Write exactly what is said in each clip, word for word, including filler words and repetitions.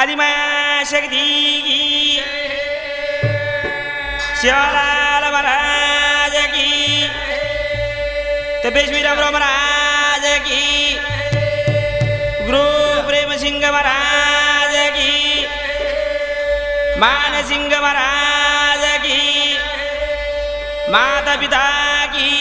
आदिमाया शक्ति की शिवलाल महाराज की तपेश्वरी रामराव महाराज की गुरु प्रेम सिंह महाराज की मान सिंह महाराज की माता पिता की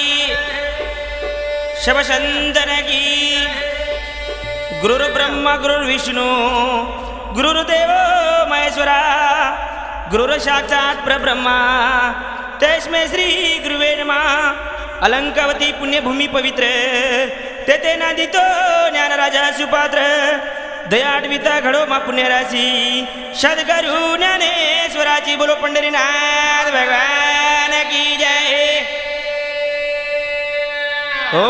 शबशंदन की गुरु ब्रह्मा गुरु विष्णु गुरुदेव महेश्वरा गुरु साक्षात् परब्रह्मा तस्मै श्री गुरुवे नमः। अलंकावती पुण्यभूमि पवित्र तेथे नादितो ज्ञानराजा सुपात्र दयाडविता घडो मा पुण्यराशी सद्गुरु ज्ञानेश्वराची बोलो पंढरीनाथ भगवान की जय। ओ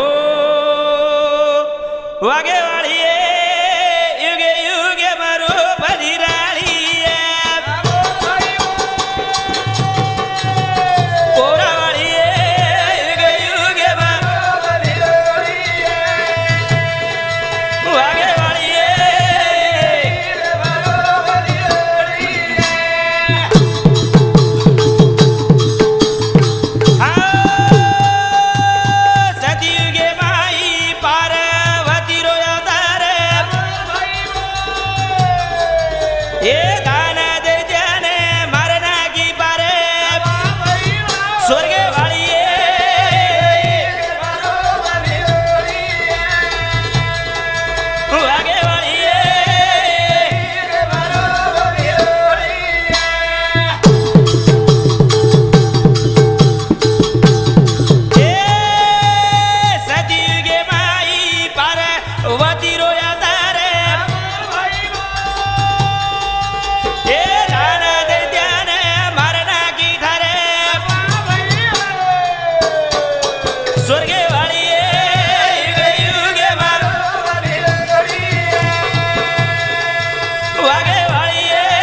वागे वाळिये युगे युगे मारो बधिराळिये पोरा वाळिये युगे युगे मारो बधिराळिये वागे वाळिये मारो बधिराळिये आ सतयुगे माई पार्वती रो अवतार ये दान दे जाने मरना की पारे स्वर्ग वाली आगे वाली सतयुगे माई पार्वती रो अवतार ये दान दे जाने मरना की धारे स्वर्ग वाली युगे युगे मारो वागे वाली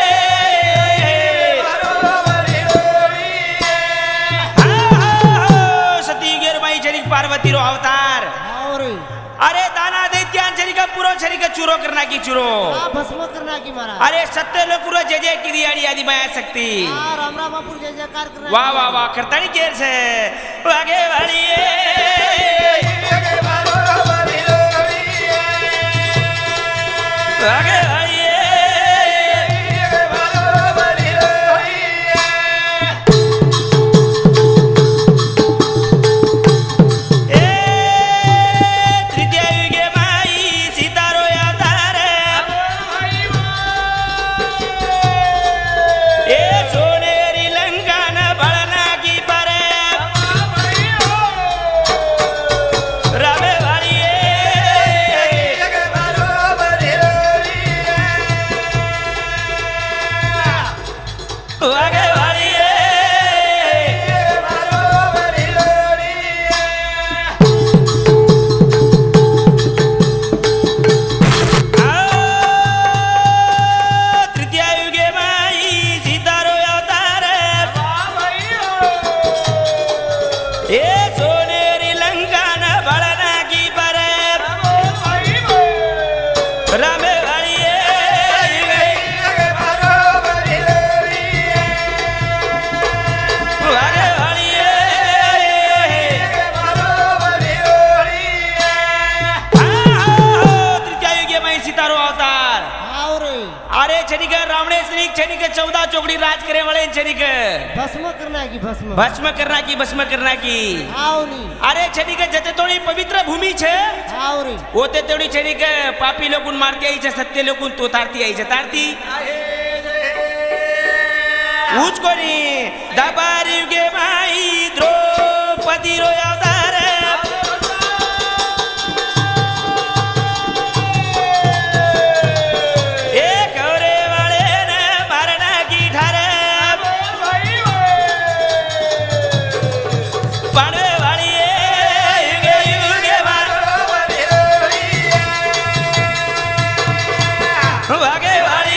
सतयुगे माई शरीक पार्वती रो अवतार अरे दाना दे ज्ञान शरीक पूरो शरीक चूरो करना की चूरो भस्म करना की महाराज अरे सत्य लोग पूरा जय जय की दियाड़ी आदि माया शक्ति राम राम बापुर जय जयकार करना वाह वाह वाह करताड़ी केर से वागे वाली वागे वाली तृतीय युगे माई सीता रो अवतार ए सोनेरी लंका न बलना की परे रामे वाली वागे वाली तृतीय युगे माई सीता रो अवतार ए सोनेरी लंका न बलना की परे रामे वाली वागे वाली तृतीय युगे माई सीता रो अवतार अरे छनिक रावणे सनिक छनिक चौदह चौकड़ी राज करे वाले छनिक भस्म करना की भस्म भस्म करना की भस्म करना की आवरी अरे छनिक जते थोड़ी पवित्र भूमि छे आवरी ओते थोड़ी छनिक पापी लोगुन मारती आई छे सत्य लोगुन तो तारती आई छे तारती उच कोनी दबार युगे माई द्रौपदी रो अवतार ए कौरे वाले ने मरना की ठारे पांडवे वाली युगे युगे मारो वागे वाली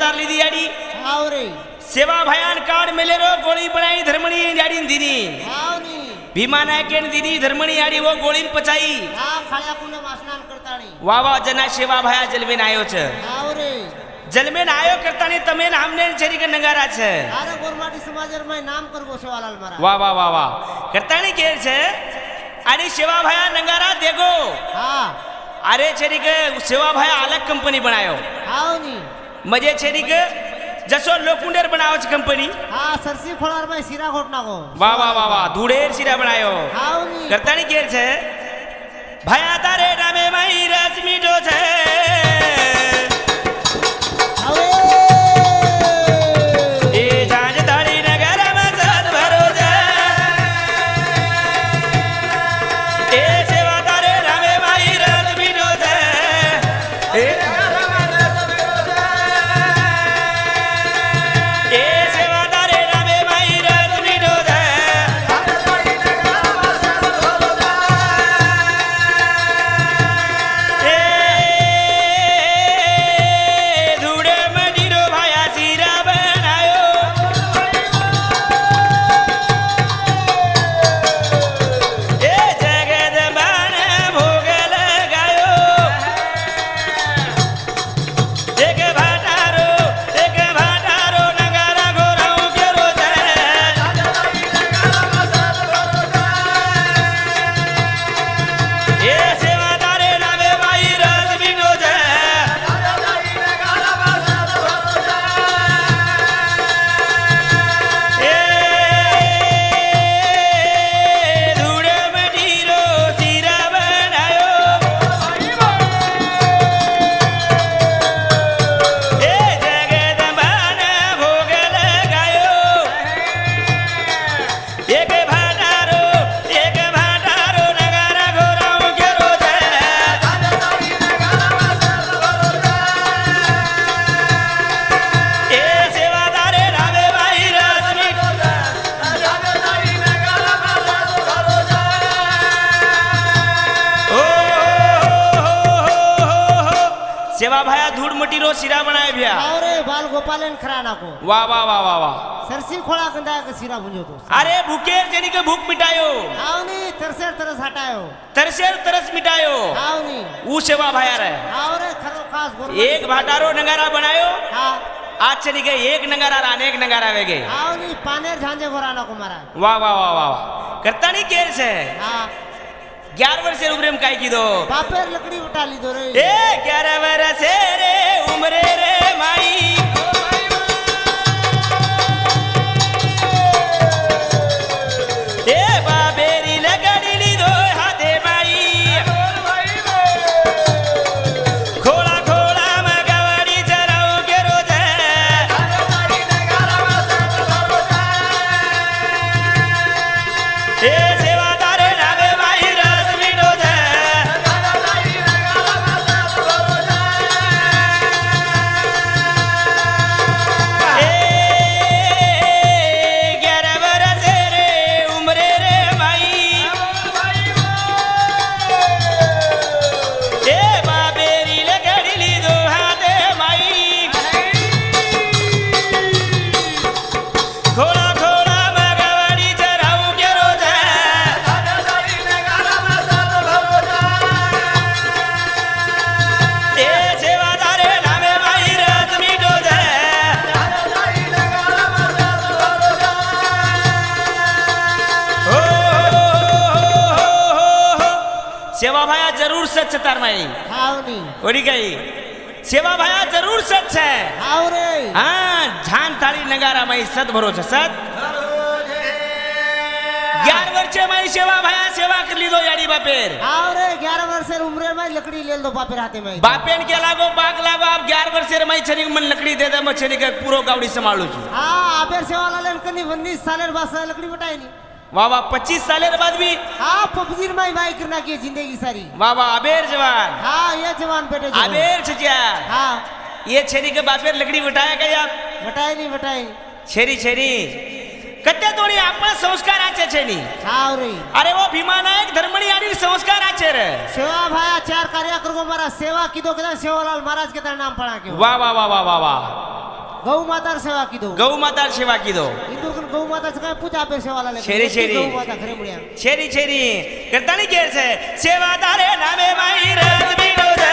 अवतार ली दी याडी हाव रे सेवा भयान काड मेलेरो गोळी बनाई धर्मणी याडी दिनी हाव नी भीमा नायकेन दिनी धर्मणी याडी वो गोळीन पचाई हा खाळ्या कुने वासनान करताणी वावा जना सेवा भया जलमेन आयो छ हाव रे जलमेन आयो करतानी तमेन हमने चरीक नगारा छ अरे गोरमाटी समाजर में नाम करगो सेवालाल मारा वाह वाह वाह वाह करतानी केर छ आणि सेवा भया नगारा देगो हाँ अरे चरीक सेवा भया अलग कंपनी बनायो हाव नी मजे चरीक जसो लोकुंडेर बनावच कंपनी हाँ सरसी खोलार में सिरा घोटना को वाह वाह वाह वाह धूड़ेर सिरा बनायो हाव नी करतानी केर छे भया तारे नामे मई रस मीठो छे हावे ए जांज तारी नगर में सद भरो छे ए सेवा तारे नामे मई रस मीठो छे ए ए सेवा तारे नामे मई रस मीठो छे ए धूड़े मजीरो भाया सीरा बनायो ए जगत बाण भोग लगायो एक भाटारो एक भाटारो नगारा घोराऊ केरो छे ए सेवा तारे नामे माई रस मीठो छे ए धूड़े मजीरो सीरा बनायो ए जगत बाण भोग लगायो एक भाटारो एक भाटारो नगारा घोराऊ केरो छे ए सेवा तारे नामे माई रस मीठो छे ओ सेवा भाया धूड़ मटीरो सिरा बनाए भया हाव रे बाल गोपालन खराना को वाह वाह वाह वाह वाह सरसी खोला गंदा के सिरा भुंजो तो अरे भूखे जनी के भूख मिटायो हाव नी तरसेर तरस हटायो तरसेर तरस मिटायो हाव नी ऊ सेवा भाया रे हाव रे खरो खास गोर एक भाटारो नगारा बनायो हाँ आज चली गए एक नगारा अनेक नगारा वे गए हाव नी पानेर झांझे गोराना को मारा वाह वाह वाह वाह वाह करता नहीं केर से हाँ ग्यारह वर्ष उम्र में काई की दो बापेर लकड़ी उठा ली दो रे ए ग्यारह वर्ष रे उम्र रे माई ए बाबेरी लगड़ी ली दो हाथे माई खोला खोला मगवाड़ी चराऊ के रोजे ए सेवा तारे नामे माई रस मीठो छे ए ग्यारह वर्ष रे उम्र रे माई ए बाबेरी लगड़ी ली दो हाथे माई खोला खोला मगवाड़ी चराऊ के रोजे ए सेवा तारे नामे माई रस मीठो छे ओ सेवा भाया जरूर सच तार माई हाव नी ओडी गई सेवा भाया जरूर सच है हाव रे हाँ झान थाली नगारा माई सत भरो छे सत ग्यारह वर्ष माई सेवा भाया सेवा कर ली दो याडी बापेर हाव रे ग्यारह वर्षेर उम्र में लकड़ी ले दो बापेर हाथे में बापेन के लागो बाग लागो आप ग्यारह वर्ष माई छनी मन लकड़ी दे दे मैं छनी के पूरो गावड़ी संभालू छु हाँ आबेर सेवालाल कनी उन्नीस सालेर बाद से लकड़ी बटाई नी वाह वाह पच्चीस सालेर बाद भी हाँ पबजीर माई माई करना की जिंदगी सारी वाह वाह अबेर जवान हाँ ये जवान बेटे जवान। अबेर छजिया हाँ ये छेरी के बापेर लकड़ी उठाया क्या आप बटाई नहीं बटाई छेरी छेरी कत्ते तोड़ी आपा संस्कार आचे छेनी हाव रे अरे वो भीमा नायक धर्मणी आनी संस्कार आचे रे सेवा भाया चार कार्य करो मारा सेवा की दो के सेवालाल महाराज के नाम पड़ा के वाह वाह वाह वाह वाह वाह गौ माता सेवा की दो गौ माता सेवा की दो इंदुर कन गौ माता से काय पूजा पे सेवा लाले शेरी शेरी गौ माता घरे मुड़िया शेरी शेरी करतानी केर से सेवा तारे नामे माई रज बीडो दे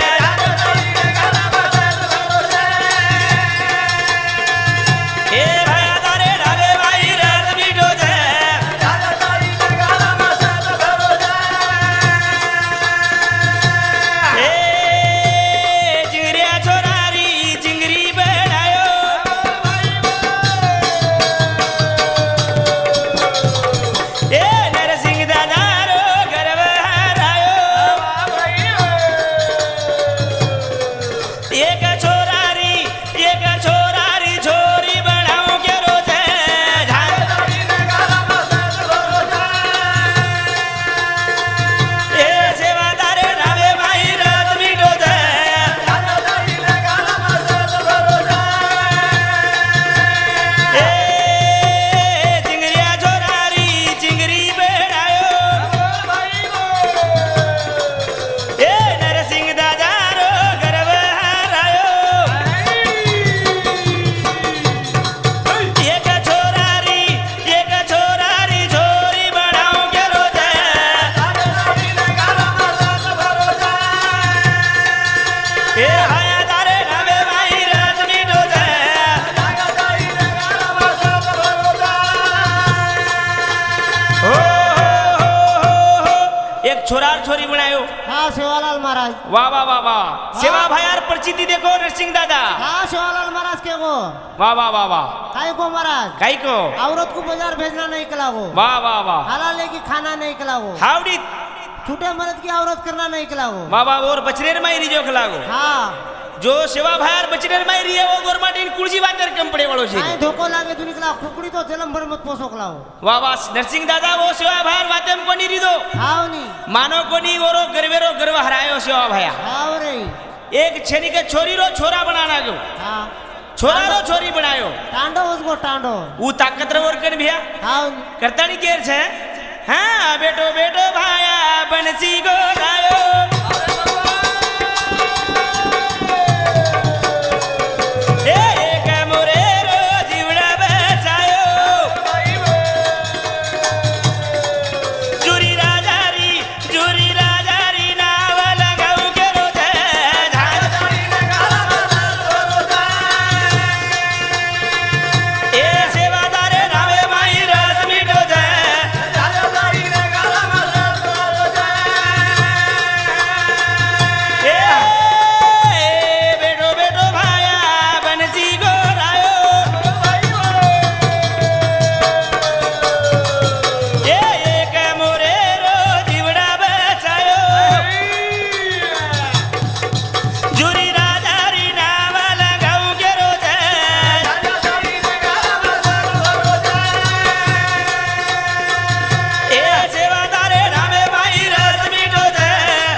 ए भया तारे नामे माई रज बीडो दे ए जिंगरिया छोरारी जिंगरी बेड़ायो ए नरसिंह दादा रो गर्व हरायो एक छोरारी एक छोरारी छोरी बनाऊं के रोजे ए सेवादारे नावे भाई रात मीठो दे ए चिंगरिया छोरारी चिंगरी बेड़ायो ए नरसिंह दादा रो गर्व हरायो एक छोरारी एक छोरारी छोरी बनाऊं के रोजे ए हाया तारे नावे भाई रात मीठो दे हो हो हो एक छोरार छोरी बनायो हाँ सेवालाल महाराज वाह वाह वाह वाह सेवा भायार प्रचिति देखो नरसिंह दादा हाँ सेवालाल महाराज के गो वाह वाह वाह वाह काय को महाराज काई को औरत को बाजार भेजना नहीं कला वो वाह वाह वाह हलाल की खाना नहीं कला वो हाउडी छूटे मर्द की औरत करना नहीं कला वो वाह वाह और बचरेर मायरी जो खलागो हाँ जो सेवा भायार बचरेर मायरी है वो गोरमाटी कुर्सी बांधर कम पड़े वालो छे काय धोको लागे तू निकला खुकड़ी तो जलम भर मत पोसो कला वो वाह वाह नरसिंह दादा वो सेवा भायार वातेम को नहीं रिदो हाँ नी मानो को नहीं गोरो गर्वेरो गर्व हरायो सेवा भाया हाँ रे एक छेनी के छोरी रो छोरा बनाना गो हाँ छोरा रो छोरी बनायो टांडो उसको टांडो वो ताकत रो और कर भैया हाँ करता नहीं केर छे हाँ बेटो बेटो भाया बनसी गो गायो ए एक मोरे रो जीवड़ा बचायो जुरी राजारी जुरी राजारी नाव लगाऊ के रोजे ए सेवादारे नावे माई रस मीठो दे ए बेटो बेटो भाया बनसी गोरायो ए एक मोरे रो जीवड़ा बचायो जुरी राजारी नाव लगाऊ के रोजे ए सेवादारे नामे माई रस मीठो दे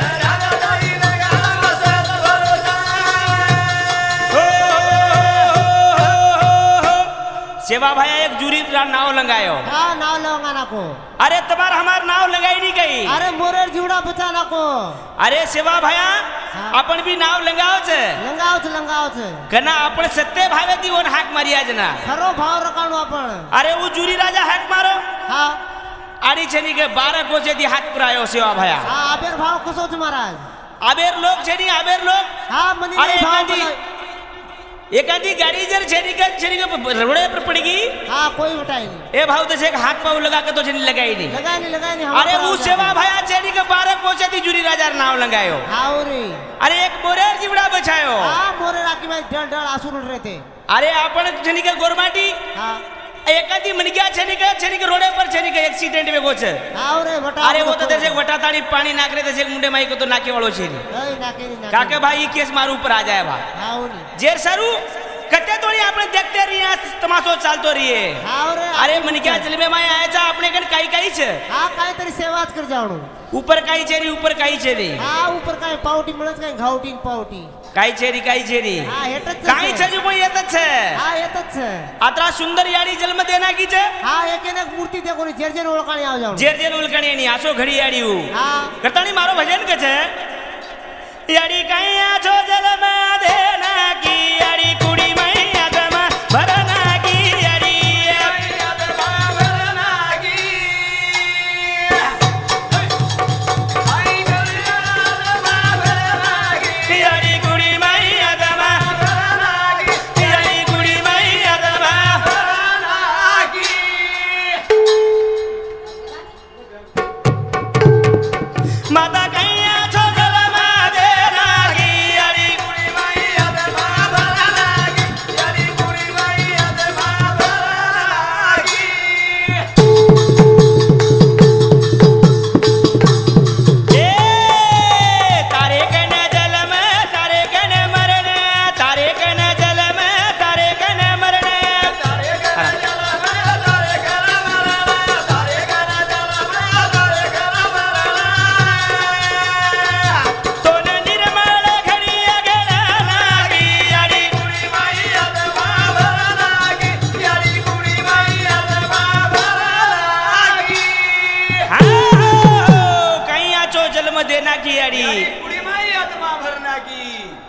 हो, हो, हो, हो। सेवा भाया एक जूरी रा नाव लगायो हाँ नाव लगाना को अरे तुम्हार हमार नाव लगाई नहीं गई अरे मोरेर जीवड़ा बचाना को अरे सेवा भाया हाँ। अपन भी नाव लगाओ छे लंगाव छे लंगाव छे कना अपन सत्य भावे दी ओन हाक मारी आज ना खरो भाव रकाणो आपण अरे वो जूरी राजा हाक मारो हाँ आड़ी छनी के बारह कोचे दी हाथ पुरायो सेवा भाया हाँ आबेर भाव कसो छ महाराज आबेर लोग छनी आबेर लोग हाँ मनी अरे नहीं भाव एकादी बोला एकादी गाड़ी जर छनी के छनी के रोड़े पर पड़ेगी हाँ कोई उठाई नहीं ए भाव तो से हाथ पाव लगा के तो छनी लगाई नहीं लगाई नहीं लगाई नहीं अरे वो सेवा भाया छनी के बारह कोचे दी जूरी राजा नाव लगायो हाँ रे अरे एक बोरेर जीवड़ा बचायो हाँ मोरे राखी में डर डर आंसू रुल रहे थे अरे अपन छनी के गोरमाटी हाँ एकादी मनग्या छनी के छनी के रोडे पर छनी के एक्सीडेंट में गोछ हाँ रे बटा अरे वो तो जैसे वटा ताड़ी पानी नाक रहे जैसे मुंडे माई को तो नाके वालो छे नहीं नाके नहीं नाके काके भाई केस मारू ऊपर आ जाए भाई हाँ नहीं जेर सरू कते तोड़ी आपने देखते रहिए तमाशो चालतो रहिए हाँ रे अरे मनग्या जलमे माई आया जा अपने कन काई काई छे हाँ काय तरी सेवाच कर जावणो ऊपर काई छेरी ऊपर काई छेरी हाँ ऊपर काय पावटी मिळत काय घावटी न पावटी काई छेरी काई छेरी हाँ हेटच काई छे जो कोई येतच छे हाँ येतच छे आत्रा सुंदर याडी जन्म देना की छे हाँ एक एक मूर्ति देखो ने जेर जेर ओळखाणी आव जावणो जेर जेर उलकणी ની આસો ઘડી આડ્યું हाँ કરતાણી મારો ભજન કે છે याडी काई आछो जन्म देना की याडी कुड़ी मैया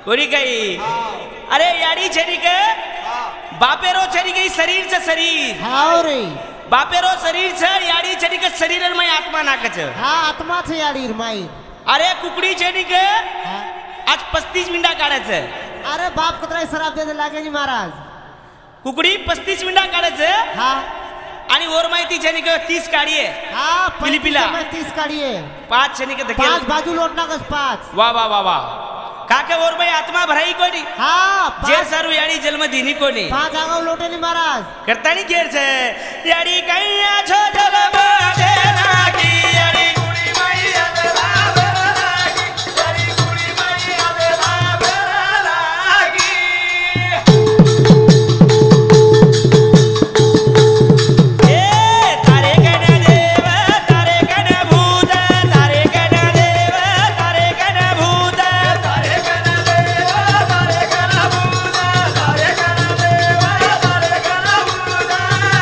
कोणी काही अरे याडी छेरी के बापेरो छेरी के शरीर से शरीर हाव रे बापेरो शरीर से याडी छेरी के शरीर में आत्मा नाकच हा आत्मा छे याडी माई अरे कुकड़ी छेरी के हा. आज पस्तीस मिनिटा काढायचं अरे बाप कतरा सराप दे लागे नी महाराज कुकड़ी पस्तीस मिनिटा काढायचं हा आणि वर माहिती छेनी के तीस काढी आहे हा पिलिपिला. में तीस काढिए पाच छेनी के धकेल पाच बाजू लोटना कस पाच वा वा वा वा काके वर बाई आत्मा भराई कोणी हा जे पाच सारू याडी जन्म दिनी कोणी पाच आगाव लोटे नी महाराज करतानी घेर छे याडी कैया छो जन्म देना की याडी कुड़ी मैया देला लागी याडी कुड़ी मैया देला लागी ए तारे कन देव तारे कन भूत तारे कन देव तारे कन भूत तारे कन देव तारे कन भूत तारे कन देव तारे कन भूत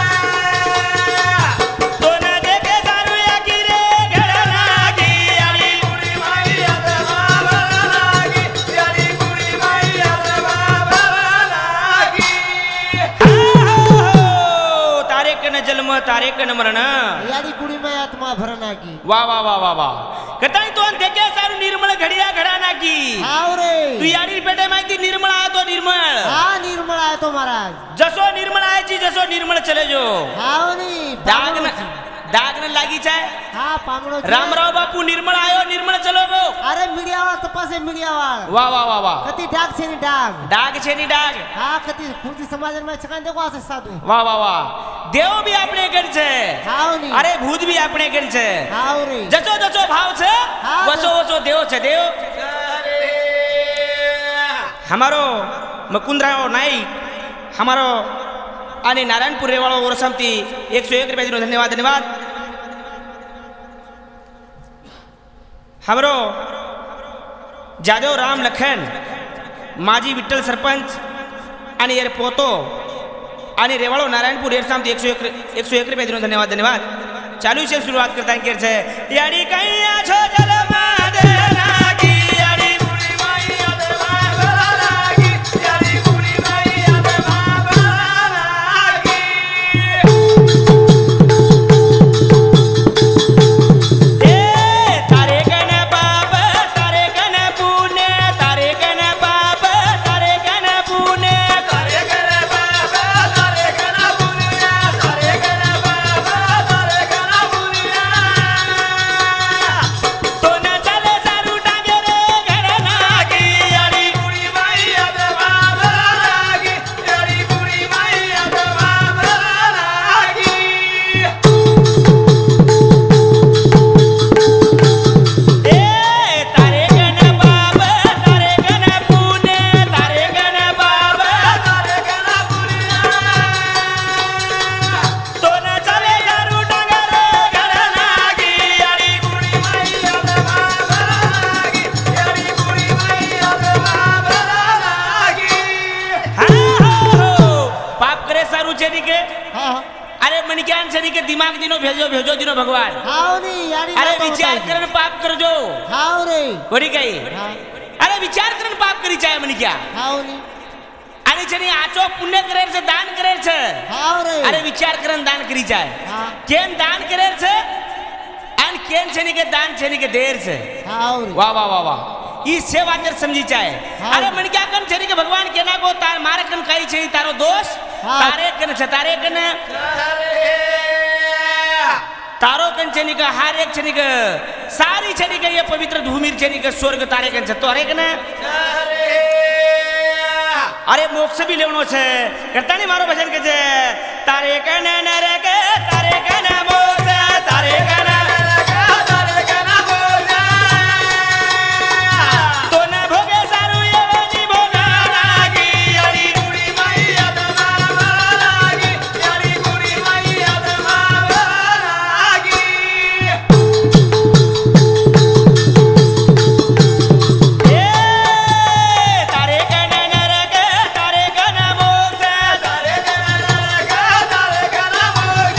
तो न देखे सारू या की रे घडना की याडी कुड़ी मैया देवा लागी याडी कुड़ी मैया देवा लागी तारे कन जन्म तारे कन मरण याडी कुडी में आत्मा भरना की वा वा वा वा वा कताई तो देखे सारू निर्मळ घडिया घडाना की हाव रे तू याडी पेटे माहिती निर्मळ आहे तो निर्मळ हा निर्मळ आहे तो महाराज जसो निर्मळ आहे जसो निर्मळ चले जो हाव नी दाग न दाग न लागी चाय हा पांगडो रामराव बापू निर्मळ आयो निर्मळ चलो गो अरे मीडिया वाळ तपासे मीडिया वाळ वा वा वा वा कती डाग छे नी डाग डाग छे नी डाग हा कती कुर्ती समाज में छकान देखो असे साधु वा वा वा देव भी अपने गण छे हाव नी अरे भूत भी अपने गण छे हाव रे जसो जसो भाव छे हाँ, वसो वसो देव छे देव हमारो मुकुंदराव नाईक हमारो आणि नारायणपूर रेवाळो ओरसमती एक सौ एक रुपया दिनो धन्यवाद धन्यवाद हमरो जादव राम लखन माजी विठ्ठल सरपंच आणि एर पोतो आणि रेवाळो नारायणपूर एरसामती एक सौ एक एक सौ एक रुपया दिनो धन्यवाद धन्यवाद चालू से शुरुआत करता है केर छे याडी कैया छो जलमा देना की याडी कुड़ी मैया देवा लागी याडी कुड़ी मैया देवा लागी ए तारे कन बाप तारे कन पुणे तारे कन बाप तारे कन पुणे तारे कन बाप तारे कन पुणे तारे कन बाप तारे कन पुणे तो न चले सारू टांगे रे घडना की याडी कुड़ी मैया देवा लागी याडी कुड़ी मैया देवा लागी ए तारे कन बाप तारे कन पुणे तारे कन बाप तारे कन पुणे तो न चले सारू टांगे रे घडना की याडी कुड़ी मैया देवा लागी याडी कुड़ी मैया देवा लागी हा हो पाप करे सारू छेनी के हा अरे मनक्यान छेनी के दिमाग दिनो भेजो भेजो दिनो भगवान हाव नी याडी अरे विचार करन पाप करजो हाव रे कोणी काही हा अरे विचार करन पाप करी चाय मनक्या हाव नी आणि छेनी आचो पुण्य करेल छे दान करेल छे हाव रे अरे विचार करन दान करी चाय हा केम दान करेल छे आणि केम छेनी के दान छेनी के देर छे हाव रे वाह वाह वाह वाह ई सेवा जर समझी चाहे हाँ। अरे मन क्या कन छेनी के भगवान केना को तार मारे कन काई छे तारो दोष हाँ। तारे कन छ तारे कन तारो कन छेनी का हर एक छेनी का सारी छेनी का ये पवित्र भूमि छेनी का स्वर्ग तारे कन छ तोरे कन अरे मोक्ष भी लेवनो छे करता नहीं मारो भजन के छे तारे कन नरक तारे कन मोक्ष तारे कन तारे कन मोक्ष तो न भोगे सारू येवनी भोगा लागी याडी कुड़ी मैया देवा लागी याडी कुड़ी मैया देवा लागी ए तारे कन नरक तारे कन मोक्ष तारे कन नरक तारे कन मोक्ष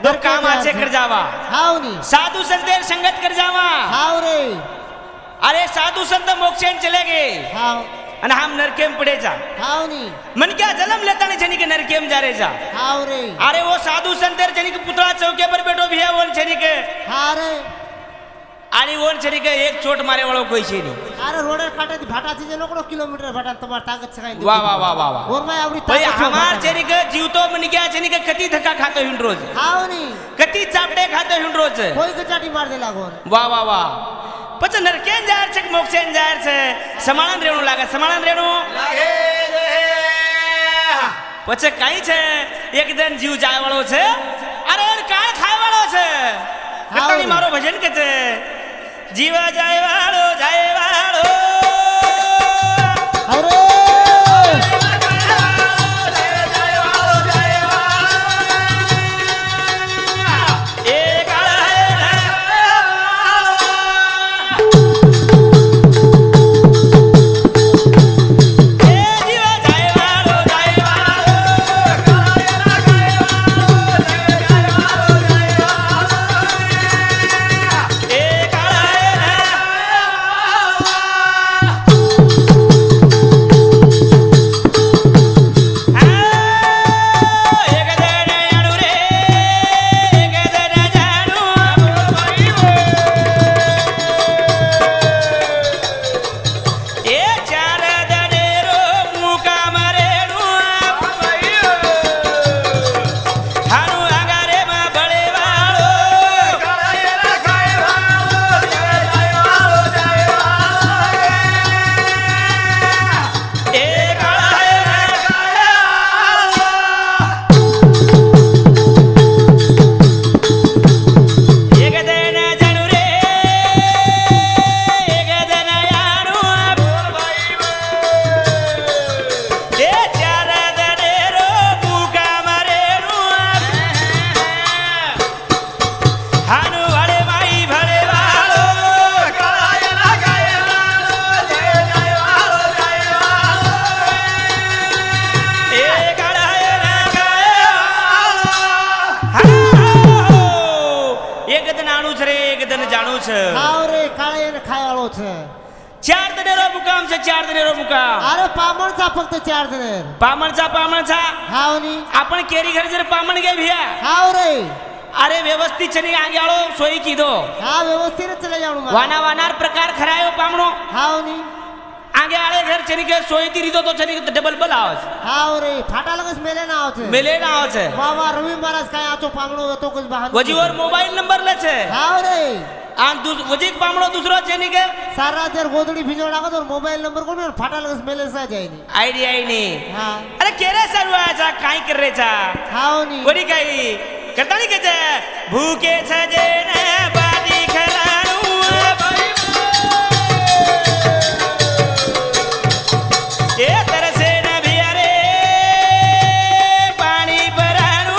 तो कामाचे कर जावा हाव नी साधु संतेर संगत कर जावा हाव रे अरे साधु संत मोक्षेन चले गए हाव અને આમ નરકેમ પડે જા हाव नी मन क्या जन्म लेता नहीं छनी के नरकेम जा रे जा हाव रे अरे वो साधु संतेर छनी के पुतळा चौके पर बैठो भी है वो छनी के हा रे आणि वो छनी के एक चोट मारे वाळो कोई छे नहीं अरे रोडर काटे भाटाची जे लोकडो किलोमीटर भाटा तुम्हार ताकत से काही वाह वाह वाह वाह वाह और मैं आवडी भाई हमार छनी के जीव तो मन क्या छनी के कती धक्का खातो हिंड रोज हाव नी कती चापडे खातो हिंड रोज कोई गचाटी मार दे लागोन वाह वाह वाह પછી નરકેન જાહેર છે કે મોક્ષેન જાહેર છે સમાળન રેણું લાગે સમાળન રેણું લાગે પછી કઈ છે એકદમ જીવ જાય વાળો છે અરે કાળ ખાય વાળો છે કતાની મારો ભજન કે છે જીવ જાય વાળો જાય વાળો અરે હાવ રે કાળે એને ખાયવાળો છે ચાર દનેરો મુકામ છે ચાર દનેરો મુકામ અરે પામણ चा फक्त चार दनेर पामणचा पामणचा हाव नी आपण केरी घर जर पामण गे भिया हाव रे अरे व्यवस्थित छनी आगे आळो सोई कीधो हा व्यवस्थित चले जाणू वाना वानार प्रकार खरायो पामणो हाव नी आगे आळे घर छनी के सोई ती रिदो तो छनी डबल बल आवच हाव रे फाटा लगस मेले ना आवचे मेले ना आवच वा वा रवी महाराज काय आचो पामणो तो कुछ बहान वजीवर मोबाईल नंबर ले छे हाव रे आन दुस वजीक पामणो दूसरो छनी के सारा देर गोदड़ी भिजो लागो तो मोबाइल नंबर कोण फाटा लगस मेले सा जाय नी आईडी आई नी हां अरे केरे सरु आजा काय कर रे चा हाव नी वडी काय करतानी के छे भूखे छजे ने बादी खराणू ए तरसे न भियारे पानी भराणू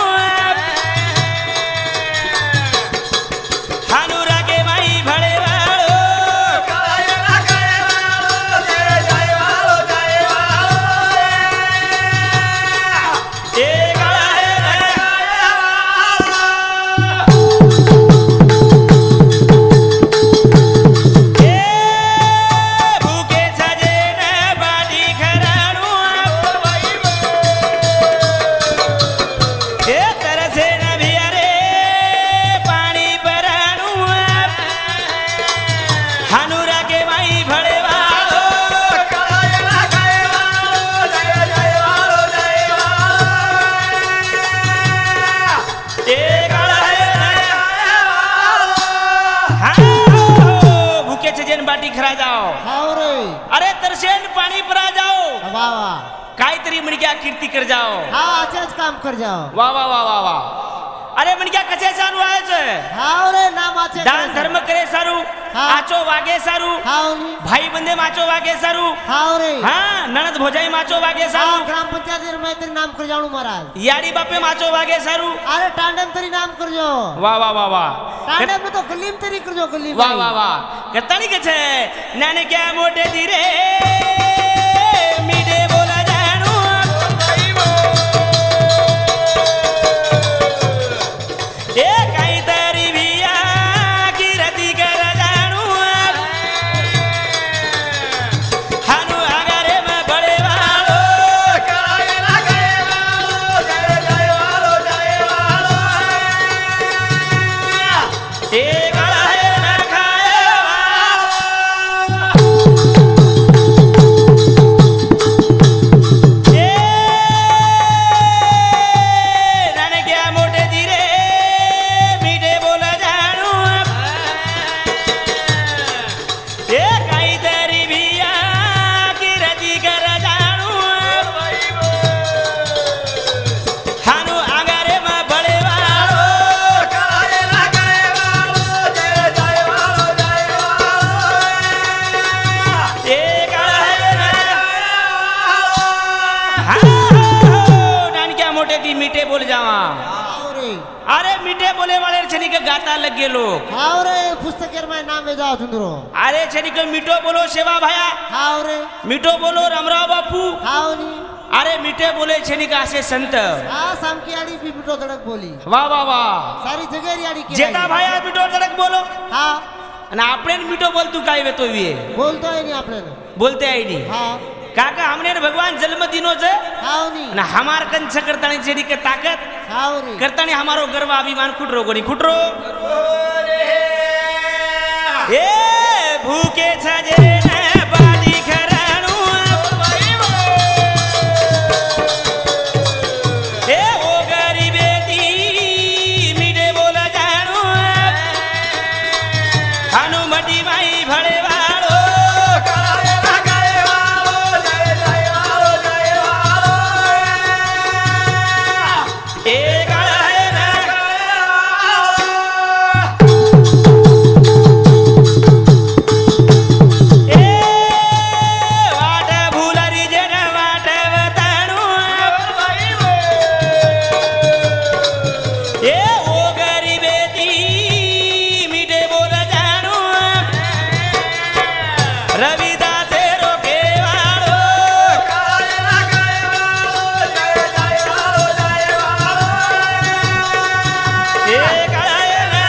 हानुरा के माई भळे वाळो काळा काय वाळो जय जय वाळो जय वाळो ए काळा खरा जाओ हाव रे अरे तरसेन पाणी परा जाओ वाह वाह काहीतरी मणक्या कीर्ती कर जाओ हा आचेच काम कर जाओ वाह वाह वाह वाह वाह अरे मणक्या कसे सारू आहे हाव रे नाम आचे दान धर्म करे सारू आचो वागे सारू हाव नी भाई बंदे माचो वागे सारू हाव रे हां ननद भोजाई माचो वागे सारू ग्राम पंचायत में तेरी नाम कर जाणू महाराज याड़ी बापे माचो वागे सारू अरे टांडम तेरी नाम कर जो वाह वाह वाह वाह टांडम में तो गलीम तेरी कर जो गलीम वाह वाह वाह कतानी के छे नाने क्या मोटे धीरे मीडे बोला जानू भाई वो ए हा हो, नानक्या मोठे ती मीठे बोल जावा हाव रे अरे मीठे बोले वाले छनी के गाता लग गे लोग हाव रे पुस्तकेर में नाम में जाओ सुंदरो अरे छनी के मीठो बोलो सेवा भाया हाव रे मीठो बोलो रामराव बापू हाव नी अरे मीठे बोले छनी का असे संत हा सामकी आडी बी बिटो धडक बोली वाह वाह वाह सारी जगेरी आडी केली जेता भाया मीठो धडक बोलो हा आणि आपण मीठो बोल तू काय वेतो वे बोलतोय नी आपल्याला बोलते आहे नी हा काका हमने ने भगवान जन्म दिनो ज हाव नी आणि हमार कंच करतानी छनी के ताकत हाव रे करतानी हमारो गर्व अभिमान खुटरो कोणी खुटरो ए भूके छजे ने बाजी खराणू ए ओ गरीबे ती मीठे बोला जाणू हनुमती माई भळे वाळो ए काळे ना ए वाट भुलारी जन वाट वताणू ए ओ गरीबे ती मीठे बोल जाणू रविदास रोके वाळो ए काळे ना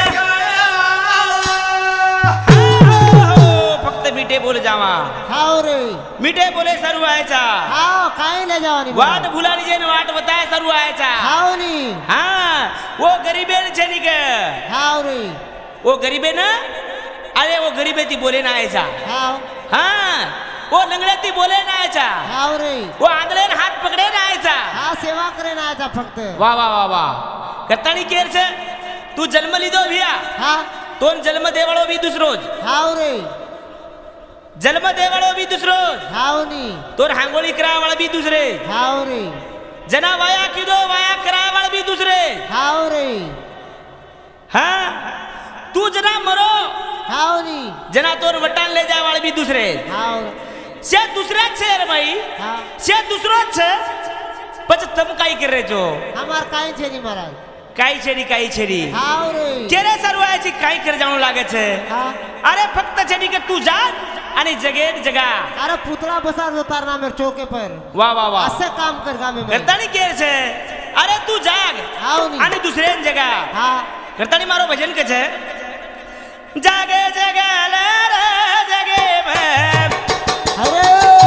हो, फक्त मीठे बोल जावा हाव रे मीठे बोले सर्व व्हायचा हाव काय ले जावा नी वाट भुलारी जन वाट बताय सर्व व्हायचा हाव नी हा वो गरीबे छनी के हाव रे वो गरीबे ना अरे वो गरीबे ती बोले ना आयचा हाव हाँ वो लंगड़े ती बोले ना आयचा हाव रे वो आंधळे न हात पकडे ना आयचा हा सेवा करे ना आता फक्त वाह वाह वाह वाह करतानी केर छे तू जन्म लिधो भिया हा तोन जन्म देवाळो बी दुसरोज हाव रे जन्म देवाळो बी दुसरोज हाव नी तोन हांगोळी करावाळ बी दुसरे हाव रे जना वाया किदो वाया करावाळ बी दुसरे हाव रे हाँ तू जना मरो हाव नी जना तोर वटान ले जावाळ बी दुसरे हाव से दुसऱ्याच छे रे भाई हा से दुसरोच छे पछ तम काई करे जो हमार काय छे नी महाराज काई छेरी काई छेरी हाव रे केरे सर्वाची काय कर जाणू लागे छे हा अरे फक्त छेनी के तू जा आणि जगेत जगा अरे पुतळा बसा जो तारना मेरे चौके पर वाह वाह वाह असे काम कर गामे में करतानी केर छे अरे तू जाग हाव नी आणि दुसऱ्यान जगा हा करतानी मारो भजन के छे जागे जगाला रे जगे में अरे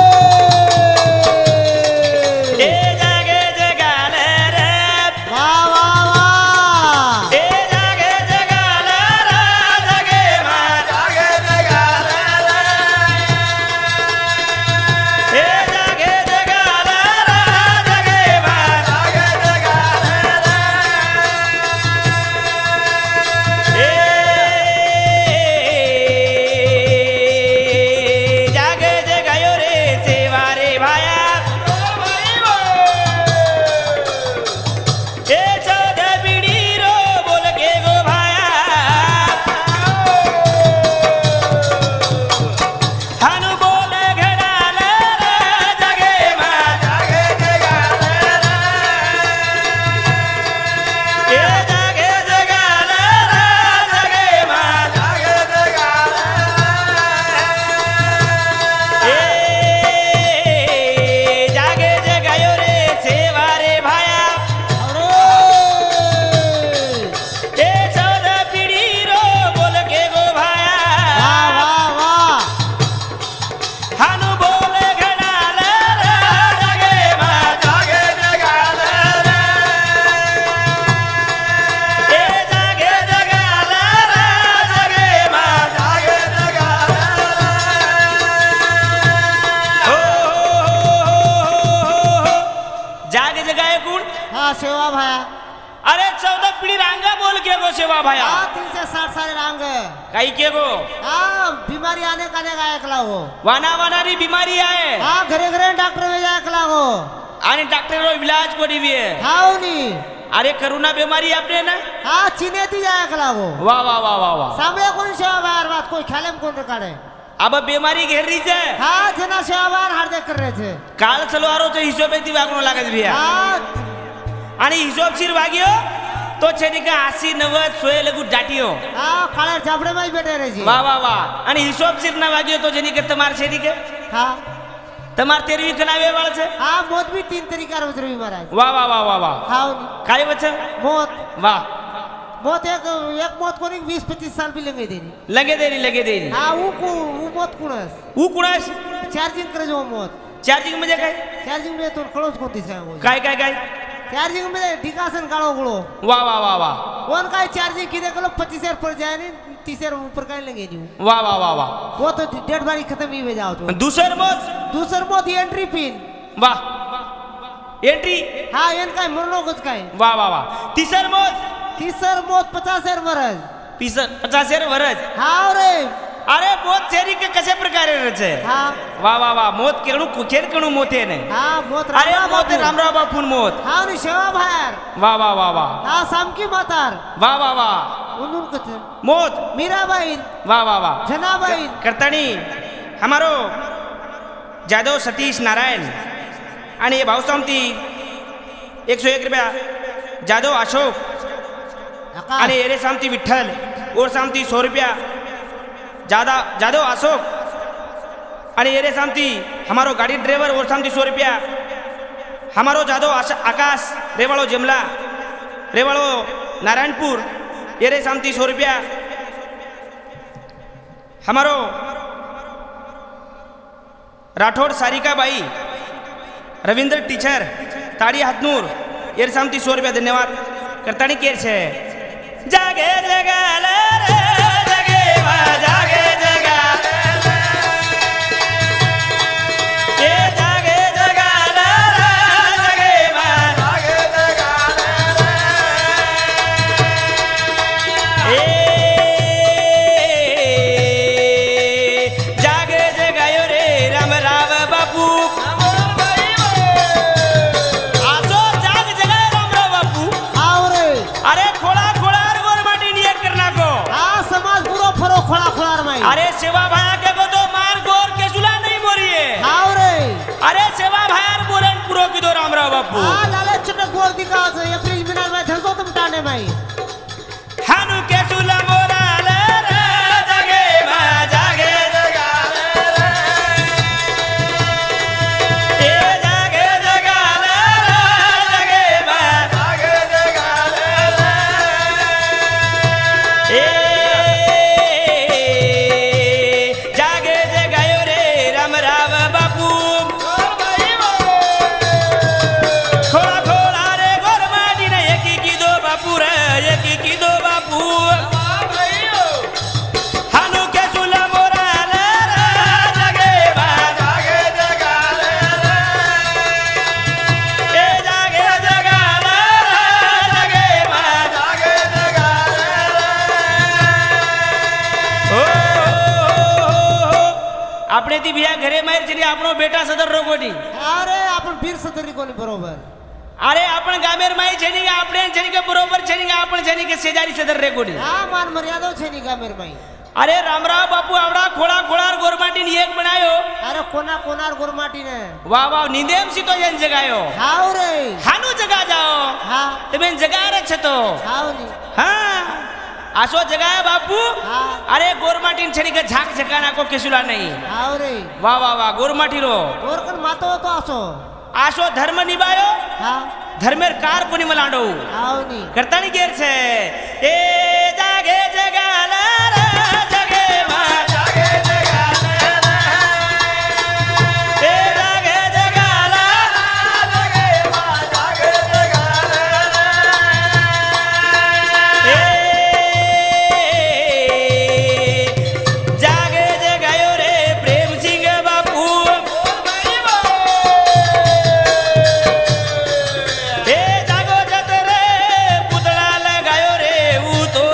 ए जागे जगाला रे वाह वाह वाह ए जागे जगाला रे जगे में जागे जगाला रे ए जागे जगाला रे जगे में जागे जगाला रे ए जागे जगायो रे सेवा रे भाया ए चौद बिडी रो बोल के गो भाया हनु बोल घडाल रे जगे मा जागे जगाल ए जागे जगाल रे जगे मा जागे जगाल ए जागे जगायो रे सेवा रे भाया अरे ए चौद पिढी रो बोल के गो भाया वाह वाह वाह हनु बोल घडाल रे जगे मा जागे जगाल रे ए जागे जगाल रे जगे मा जागे जगाल हो जाग जगाए कोण हा सेवा भाया अरे चौदा पिढी रांगा बोल के गो सेवा भाया हा तीन से साठ सारे रांग काही के गो हा बीमारी आने का ने का ऐकला हो वाना वानारी बीमारी आहे हा घरे घरे डॉक्टर में जा ऐकला हो आणि डॉक्टर इलाज कोणी बी आहे हाव नी अरे करोना बीमारी आपने ना हा चिने ती जा ऐकला हो वाह वाह वाह वाह वाह सामने कोण सेवा बाहेर बात कोई ख्यालम कोण काढे अब बीमारी घेर रही है હા જેના સેવાભાર હાર્દે કરે છે કાળ ચલવારો છે હિસાબેથી વાગણો લાગે છે ભૈયા હા અને હિસાબ સિર વાગ્યો તો છે ને કે આસી નવ્વદ સો લગુ જાટીઓ હા કાળા ઝાપડેમાં જ બેઠે રહે છે વાહ વાહ વાહ અને હિસાબ સિર ના વાગ્યો તો જેની કે તમાર છે ની કે હા તમાર તેરવી કનાવે વાળ છે હા મોત બી તીન તરીકા ઉતરવી મહારાજ વાહ વાહ વાહ વાહ વાહ હા કાઈ વચ્ચે મોત વાહ મોત એક એક મોત કોની વીસ પચીસ સાલ બી લંગાઈ દેની લગે દેરી લગે દેરી હા હું કુ હું મોત કુણસ હું કુણાશ ચાર્જિંગ કરે જો મોત ચાર્જિંગ મજે કાઈ ચાર્જિંગ में तो कलोज कोणती सांगो કાઈ કાઈ કાઈ चार्जिंग में ढिकासन काळो गुळो वाह वाह वाह वाह कोण काय चार्जिंग किदे कलो पच्चीस हजार पड़ जाए नी तीस हजार ऊपर काय लगे नी वाह वाह वाह वाह वो तो डेढ़ बारी खत्म ही हो जाओ तो दूसर मौत दूसर मोत एंट्री पिन वाह एंट्री हाँ एन काय मरनो कुछ काय वाह वाह वाह तीसर मौत तीसर मोत पचास हजार मरज तीसर पचास हजार वरज हाँ रे अरे मौत चेरी के कसे प्रकारे रचे हाँ वाह वाह वाह मौत केणु कुखेर केणु मोते ने हाँ मोत अरे मोते रामराव बापून मौत हाँ नी सेवा भार वाह वाह वाह वाह हाँ सामकी मातार वाह वाह वाह उन्नून कथे मौत मीराबाई वाह वाह वाह जनाबाई करताणी हमारो जादव सतीश नारायण आणि हे भाऊसामती एक सौ एक रुपया जादव अशोक आणि एरे सामती विठ्ठल और सामती सौ रुपया जादा जादव अशोक आणि एरे सामती हमारो गाड़ी ड्राइवर और सामती सौ रुपया हमारो जादव आकाश रेवाड़ो जमला रेवाड़ो नारायणपुर एरे सामती सौ रुपया हमारो राठौड़ सारिका बाई रविंद्र टीचर ताड़ी हाथनूर एर सामती सौ रुपया धन्यवाद करतानी केर छे जागे जगाल रे जगे वा जागे जगाल ए जागे जगाल रे जगे वा जागे जगाल ए जागे जगायो रे राम राव बापू आसो जाग जगाय राम राव बापू हाँ रे अरे खोला खोला समाज पूरा फरो खोला खोला रमाई अरे सेवा भाया के को तो मार गोर के सुला नहीं मोरिए हां रे अरे सेवा भाया बोलन पुरो की दो रामराव बापू हां लाले चटक गोर दिखा से अप्रैल महीना में धरसो तुम टाने भाई हानु के सुला मोरा ले रे जगे मा जागे जगा रे ए जागे जगा रे जगे मा जागे जगा रे ए આપણે થી ભિયા ઘરે માર છે આપણો બેટા સદર રોગોડી અરે આપણ વીર સદરી કોની બરોબર અરે આપણ ગામેર માઈ છે ની આપણે છે ની કે બરોબર છે ની આપણ છે ની કે સેજારી સદર રેગોડી હા માન મર્યાદો છે ની ગામેર માઈ अरे रामराव बापू आवड़ा खोला खोलार गोरमाटी ने एक बनायो अरे कोना कोनार गोरमाटी ने वाह वाह निंदेम सी तो जन जगायो हाउ रे हानु जगा जाओ हां तमे जगा रे छ तो हाउ नी हां आसो जगाया बापू हां अरे गोरमाटी ने छड़ी के झाक झकाना को केसुला नहीं हाउ रे वाह वाह वाह गोरमाटी रो गोरकन मातो तो आसो आसो धर्म निभायो हां धर्मेर कार कोनी मलाडो हाउ नी करतानी गेर छे ए जागे जगाला रे जगे मा जागे जगाला रे ए जागे जगाला जगे मा जागे जगाला रे ए जागे जगायो रे प्रेम सिंह बापू ए जागो जत रे पुतला लगायो रे ऊ तो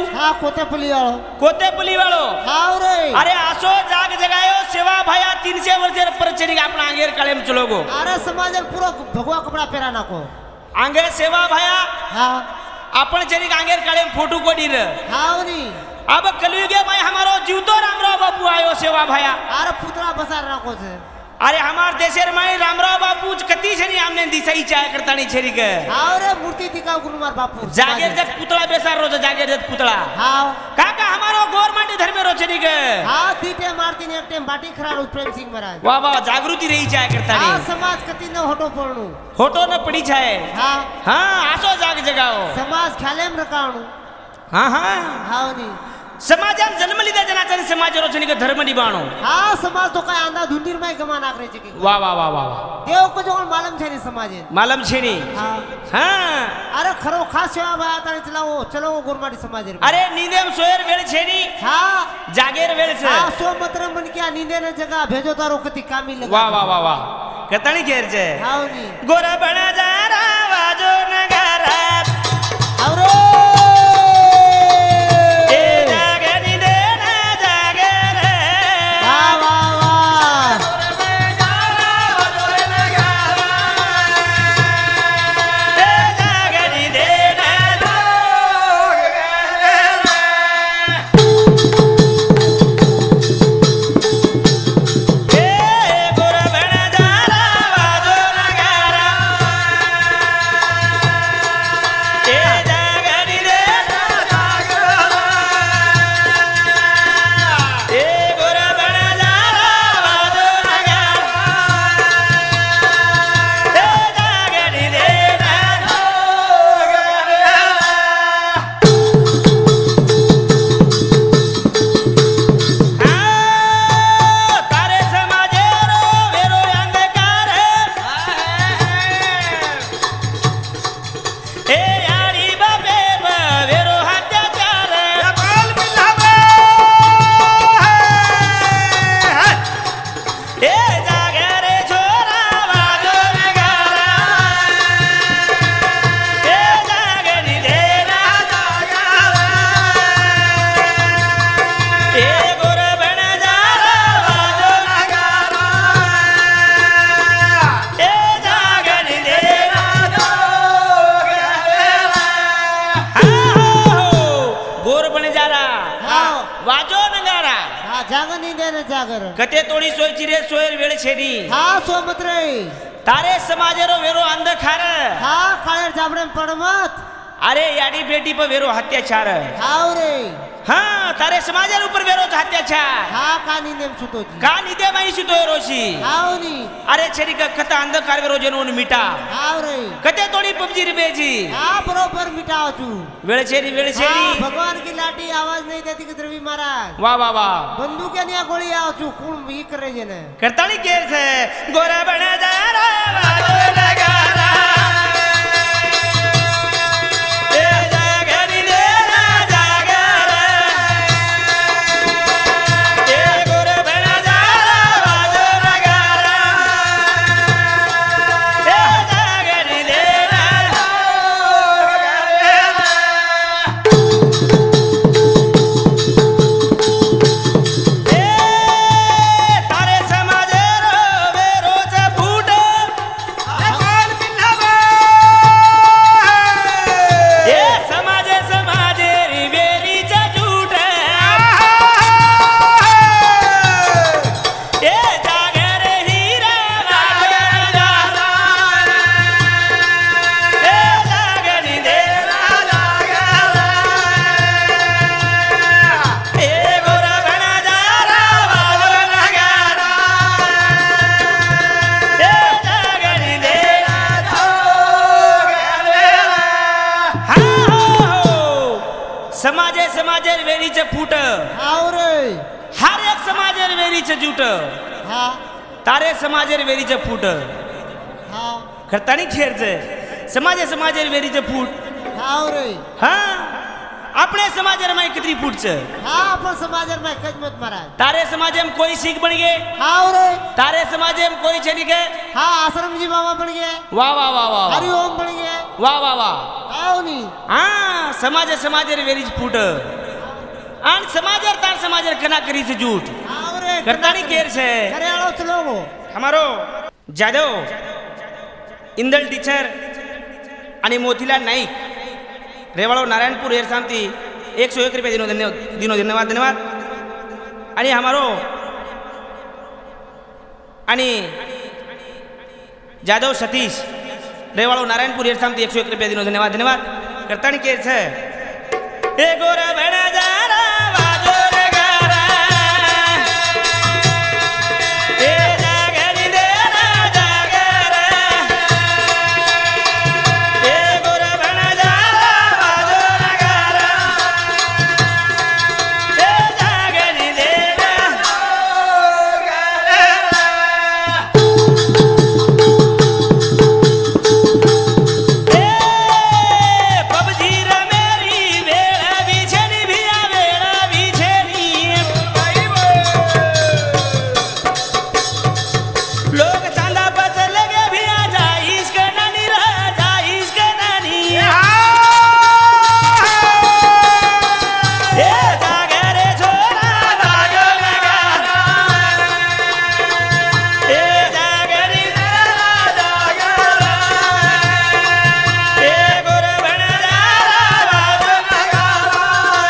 हा कोतेपली वाळो कोतेपली वाळो हाव रे अरे आसो जाग जगायो सेवा भाया तीनशे वर्षेर परचरी आपण आंगेर काळेम चलोगो अरे समाजन पूरा भगवा कपड़ा पहरा नाको आंगे सेवा भाया हा आपण चरी आंगेर काळेम फोटो कोडीर हाव नी अब कलयुगे में हमारो जीवतो रामराव बापू आयो सेवा भाया अरे पुतळा बसार नाको छे अरे हमार देशेर में रामराव बापू कती छनी हमने दिसाई चाय करतानी छरी के हाव रे मूर्ति दिखाव गुरुमार बापू जागेर जत पुतळा बेसार रोज जागेर जत पुतळा हाव काका हमारो गवर्नमेंट धर्मे रो छरी के हाव तीते मारती ने एक टाइम बाटी खराडू प्रेम सिंह महाराज वाह वाह जागृति रही चाय हा करतानी समाज कती न होटो पडणू होटो न पड़ी छाय हा हाँ आसो जाग जगाओ समाज ख्यालेम रकाणू हाँ हाँ हाव नी समाजान जन्म लिदा जनाचा समाज रो छनी के धर्म निभाणो हा समाज तो काय अंदा धुंदीर माय गमा नाकरे छे की वाह वाह वाह वाह देव को जो मालूम छे नी समाजे मालम छेनी हा हाँ अरे खरो खास सेवा भाया ताने चलाओ चलो गुरुमारी समाजे अरे नींदेम सोयर वेळ छेनी हा जागेर वेळ छे हा सो मत्र मन क्या नींदे न जगह भेजो तारो कती कामी लगा वाह वाह वाह वाह कतणी घेर छे हाव नी गोरा बना जारा वाजो नगारा आवरो ए जागे नींदे ना जागे रे वाह वाह वाह ए जागे नींदे ना ए गोरा बना जारा वाजो नगारा ए जागे नींदे ए गोरा बना जारा वाजो नगारा ए जागे नींदे हाँ, तारे समाजे रो वेरो अंधकार ए यारी बाबे वेरो अत्याचार ए जागे रे छोरा वाजो नगारा ए जागे नींदे ए गोरा बना जारा वाजो नगारा ए जागे नींदे गोर बने जारा हाव वाजो नगारा हा जाग नींदे न जागर कते तोड़ी सोय चिरे सोयर वेळ छेनी हा सो मत्र तारे समाजेरो वेरो अंधकार हा काळेर जाबडे पडमत अरे याडी बेटी पर वेरो अत्याचार हाव रे हाँ तारे समाजेर ऊपर वेरो अत्याचार हा का नींदेम सुतोची का निदे माई सुतो रोशी हाव नी अरे छरी का कथा अंधकार वेरो जनोन मिटा हाव रे कते तोड़ी पबजी रे बेजी हा बरोबर मिटाव छू वेळ छेनी वेळ हा छेनी भगवान की लाठी आवाज नहीं देती कि द्रवी महाराज वाह वाह वाह बंदूक या निया गोली आव छू कौन ये करे जने करतानी केर से गोरा बना जारा वाजो नगारा ए जागे नींदे ना जागरा ए गोरा बना जारा वाजो नगारा ए जागे नींदे ना ए तारे समाजे रो वेरो च फूट ए समाजे समाजे री वेरी च झूठ ए जागे रे हीरा वाजो नगारा ए जागे नींदे ए गोरा बना जारा वाजो नगारा ए जागे नींदे हाँ समाजे समाजेर वेरीच फूट हाव रे हर एक समाजेर वेरीच जूट हा तारे समाजेर वेरीच फूट हा खरतानी खेरचे समाजे समाजेर वेरीच फूट हाव रे हाँ अपने समाजेर में कितनी फूट छ हा आपण समाजर में कजमत महाराज तारे समाजे में कोई सिख बन गए हाव रे तारे समाजे में कोई चली गए हा आश्रम जी बाबा बन गए वाह वाह वाह वाह हरिओम बन गए वाह वाह वाह हा हाव नी हा समाज समाजर वेरीज फूट आणि समाजर तार समाजर कना करीच जूट हाव रे करतानी केर छे करे आलो चलो गो हमारो जादव इंदल टीचर आणि मोतीलाल नाईक रेवाड़ो नारायणपुर एयर शांति एक सौ एक रुपये दिनों धन्यवाद दिनों धन्यवाद धन्यवाद आणि हमारो आणि जादव सतीश रेवाड़ो नारायणपुर एयर शांति एक सौ एक रुपये दिनों धन्यवाद धन्यवाद करतानी केर छे ए गोरा बना जारा वाजो रे गारा ए जागरी दे ना जागरा ए गोरा बना जारा वाजो रे गारा ए जागरी दे ना ए पबजी रे मेरी बेड़ा बिछनी भिया बेड़ा बिछनी लोग चांदा पत लगे भिया जाइस के नानी रा जाइस के नानी ए जागरे छोरा जागो लगारा ए जागरी जारा जागरा ए गोरा बना जारा वाजो लगारा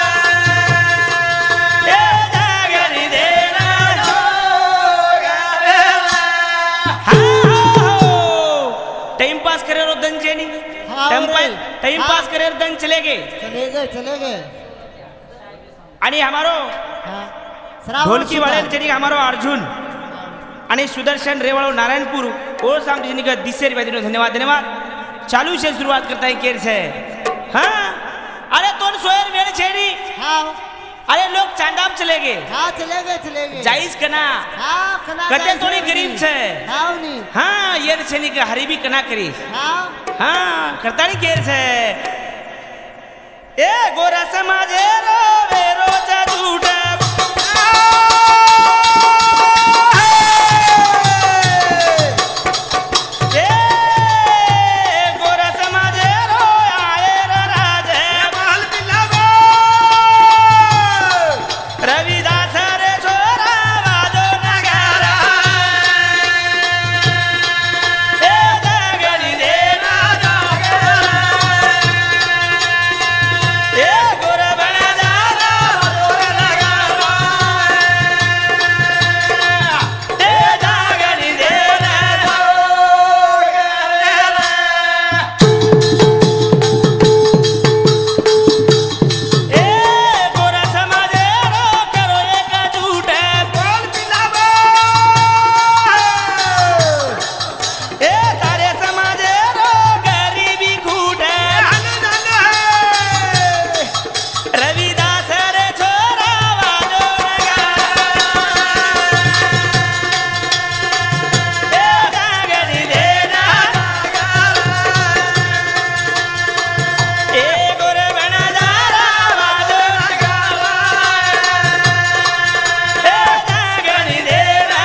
ए जागरी देना टाइम पास करे रो दन जेनी हाँ टाइम रे। पास टाइम हाँ। पास करे रो दन चले गए चले गए चले गए आणि हमारो हाँ श्रावण ढोलकी सुद्धा. वाले चली हमारो अर्जुन आणि सुदर्शन रेवाड़ो नारायणपुर और सामने जी का दिसे रुपये दिनों धन्यवाद धन्यवाद चालू से शुरुआत करता है केर से हाँ अरे तोन सोयर वेळ छेड़ी हाँ अरे लोग चांदाम चले गए हाँ चले गए चले गए जाइस कना हाँ कना कते जाइस थोड़ी रे गरीब नी. छे हाव नी हाँ ये छेनी के हरी भी कना करी हाँ हाँ करता नहीं केर से ए गोरा समाजे रो वेरो झूठा ए गोरा समाजे रो आए रो राजे माल मिलावो रविदास रे छोरा वाजो नगारा ए जागरी दे ना जागरा ए गोरा बना जारा वाजो नगारा ए जागरी दे ना ए गोरा समाजे रो करो एक झूठे बोल मिलावो ए तारे समाजे रो गरीबी खूटे रविदास रे छोरा वाजो नगारा ए जागरी दे ना ए गोरे बना जारा वाजो नगारा ए जागरी दे ना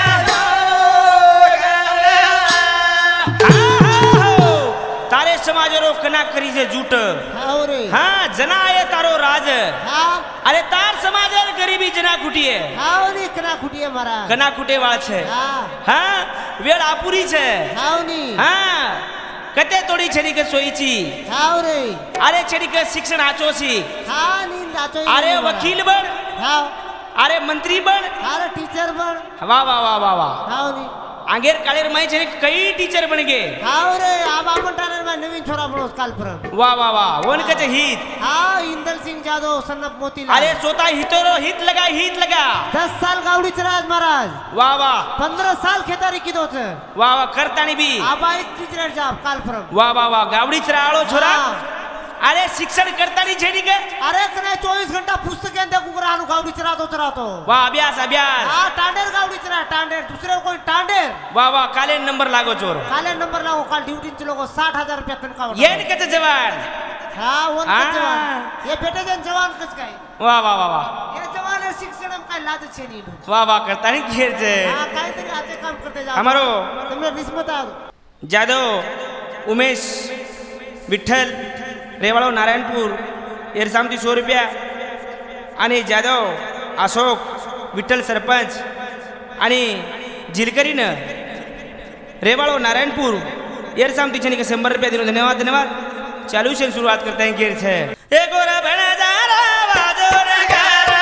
तारे समाज रो कना करी से जूट हाव रे हाँ जना आहे तारो राज हाँ अरे तार समाज गरीबी जना कुटीए हाव नी कना खुटिए मारा कना कुटे वाळ छे हाँ हाँ वेळ आपुरी छे हाव नी हाँ कते तोड़ी छेड़ी के सोईची हाव रे अरे छेड़ी के शिक्षण आचो सी हाँ नी नाचो अरे वकील बन हाव अरे मंत्री बन अरे टीचर बन वाह वाह वाह वाह वाह हाव नी आंगेर काळेर माई छेड़ी कई टीचर बन गे हाव रे आबा मंटानर में नवीन छोरा बनो काल परम वाह वाह वाह वन कचे हित हाँ इंदल सिंह जादव सन्नप मोतीलाल अरे सोता हितोरो हित लगा हित लगा दस साल गावडी चराज महाराज वाह वाह पंद्रह साल खेतारी की दोच वाह वाह करतानी बी आबा एक टीचर जाब काल परम वाह वाह वाह गावडी चराळो छोरा हाँ. अरे शिक्षण करतानी छेड़ी के अरे कने चौबीस घंटा पुस्तक अंदर कुकरानु गावडी चरातो चरातो वाह अभ्यास अभ्यास हाँ टांडेर गावडी चरा टांडेर दुसरे कोई टांडेर वाह वाह काले नंबर लागो चोर काले नंबर लागो काल ड्यूटी लोगो साठ हजार रुपया तनखा येन कचे जवान हाँ वन हाँ. जवान ये बेटे जन जवान कच काय वाह वाह वाह वाह ये जवान शिक्षण काय लाज छे नी वाह वाह करतानी घेर छे हाँ काय तरी आते काम करते जाओ हमारो तुमने रिश्वत आ जादव उमेश विठ्ठल रेवाळो नारायणपूर एरसामती सौ रुपया आणि जाधव अशोक विठ्ठल सरपंच आणि जिलकरीनं रेवाळो नारायणपूर एरसामती छनी के शंबर रुपया दिनो धन्यवाद धन्यवाद चालू से शुरुआत करते हैं गिर से ए गोरा बना जारा बाजो रे गारा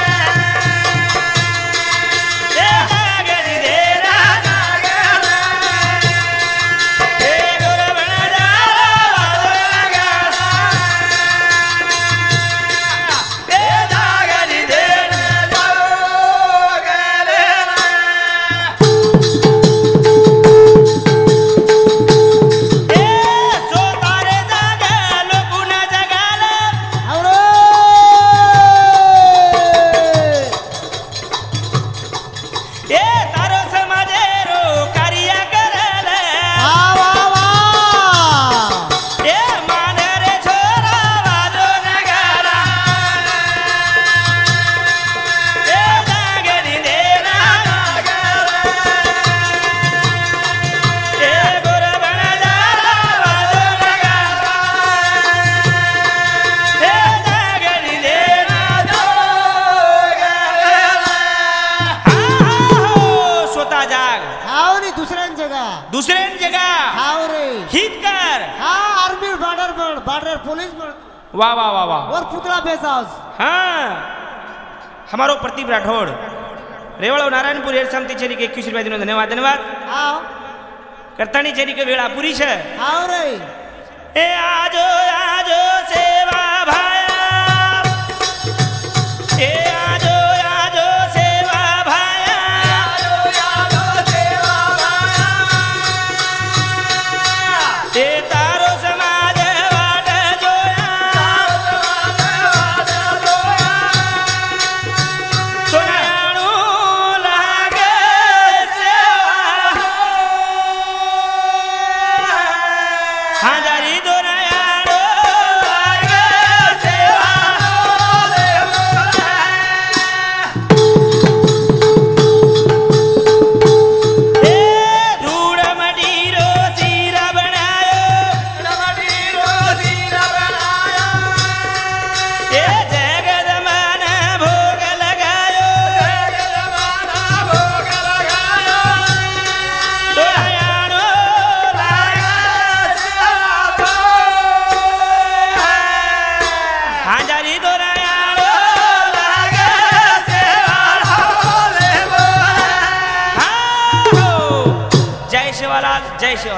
ए गागरी देरा गागरा ए गोरा बना जारा बाजो रे गारा ए गागरी देरा गागरा ए सो तारे जागा लोकुना जगाला आवरो ए तारो समाजेरो कार्य करले वा वा वा ए माने रे छोरा बाजो नगारा ए जागरी देना नगारा ए गोरा बना जारा बाजो नगारा ए जागरी देना नगारा हा हो स्वतः जाग हाव रे दुसऱ्यांच्या का दुसऱ्या जगह हाव रे हित कर हा आर्मी बॉर्डर पर बॉर्डर पुलिस पर वाह वाह वाह वाह और पुतला बेसास हाँ हमारो प्रदीप राठौड़ रेवाड़ो नारायणपुर एरसामती चेरी के इक्कीस रुपया दिनों धन्यवाद धन्यवाद हाव करतानी चेरी के वेड़ा पूरी छे हाव रे ए आजो आजो सेवा भाया ए आजो आजो सेवा भाया आजो आजो सेवा भाया ए तारो समाज वाट जोया तारो समाज वाट जोया सोनाणू लागे सेवा हाजारी दोनायाणू लागे सेवा ए धूड़ मडीरो सीरा बनायो मडीरो सीरा बनायो ए जगदमान भोग लगायो जगदमान भोग लगायो दोनायाणू लागे सेवा हाजारी दोनायाणू लागे सेवा हाँ हो जय शिवालाल जय शिवालाल